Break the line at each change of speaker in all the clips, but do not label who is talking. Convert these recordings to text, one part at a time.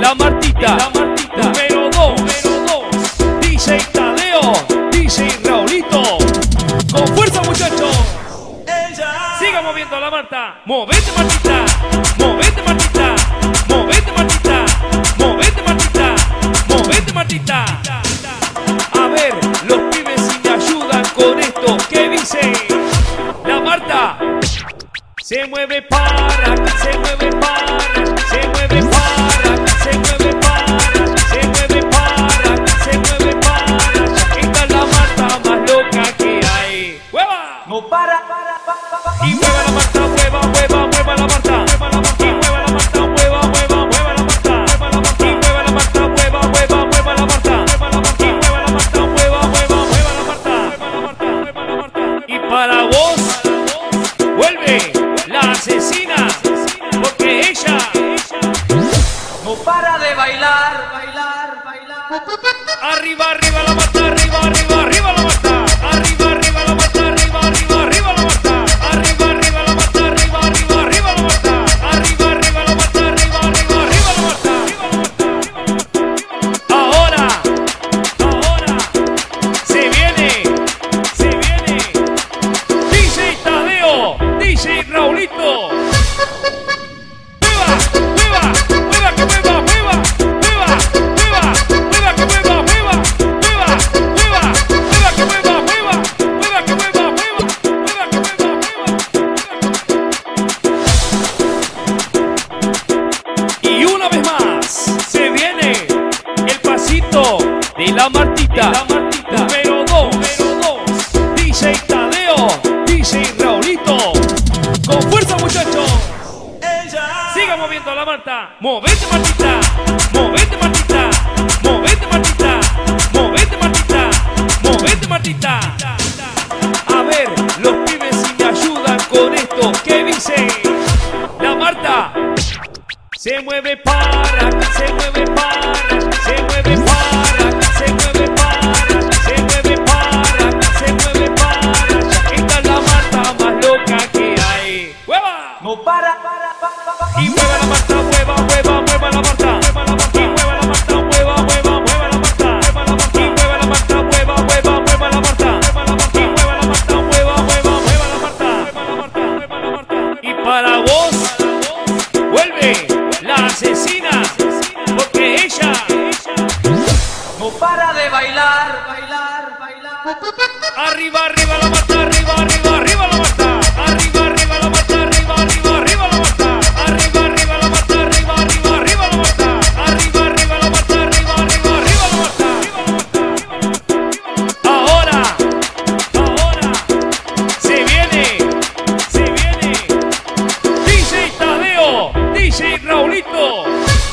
la Martita, número 2, DJ Tadeo, DJ Raulito. Con fuerza, muchachos. Siga moviendo la Marta. Movete, Martita. Movete, Martita. Movete, Martita. Movete, Martita. Movete, Martita. A ver, los pibes si me ayudan con esto. ¿Qué dice? La Marta se mueve para, se mueve para, se mueve para, se mueve para, se mueve para, se mueve para. Esta es la Marta más loca que hay. ¡Hueva!
No para.
Y mueva la Marta, mueva, mueva, mueva la Marta. Y mueva la Marta, mueva, mueva, mueva la Marta. Y mueva la Marta, mueva, mueva, mueva la Marta. Y mueva la Marta, mueva, mueva, mueva la Marta. Y para vos, vuelve la asesina, porque ella
No para de bailar, bailar, bailar.
arriba, arriba la Marta, arriba, arriba, arriba la Marta. Arriba, arriba la Marta, arriba, arriba, arriba la Marta. Arriba, arriba la Marta, arriba, arriba, arriba la Marta. Arriba, arriba la Marta, arriba, arriba, arriba la Marta. Ahora, se viene DJ Tadeo, DJ Raulito. Y una vez más se viene el pasito de la Martita, número 2, DJ Tadeo, DJ Raulito. Con fuerza, muchachos. Siga moviendo la Marta. Movete, Martita. Movete, Martita. Movete, Martita. Movete, Martita. Movete, Martita. A ver, los pibes si me ayudan con esto. ¿Qué dice? La Marta se mueve para, se mueve para, se mueve para, se mueve para, se mueve para, se mueve para. Esta es la Marta más loca que hay. ¡Hueva!
No para.
Y mueva la Marta, mueva, mueva, mueva la Marta. Y mueva la Marta, mueva, mueva, mueva la Marta. Y mueva la Marta, mueva, mueva, mueva la Marta. Y mueva la Marta, mueva, mueva, mueva la Marta. Y para vos, vuelve la asesina, porque ella
No para de bailar, bailar, bailar.
arriba, arriba la Marta, arriba, arriba, arriba la Marta. Arriba, arriba la Marta, arriba, arriba, arriba la Marta. Arriba, arriba la Marta, arriba, arriba, arriba la Marta. Arriba, arriba la Marta, arriba, arriba, arriba la Marta. Ahora se viene DJ Tadeo, DJ Raulito.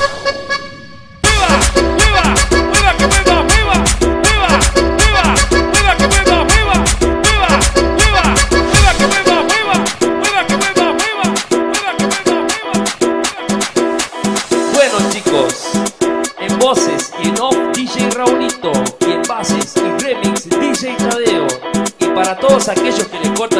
Bueno, chicos, en voces y en off DJ Raulito, y en bases y remix DJ Tadeo. Y para todos aquellos que le cortan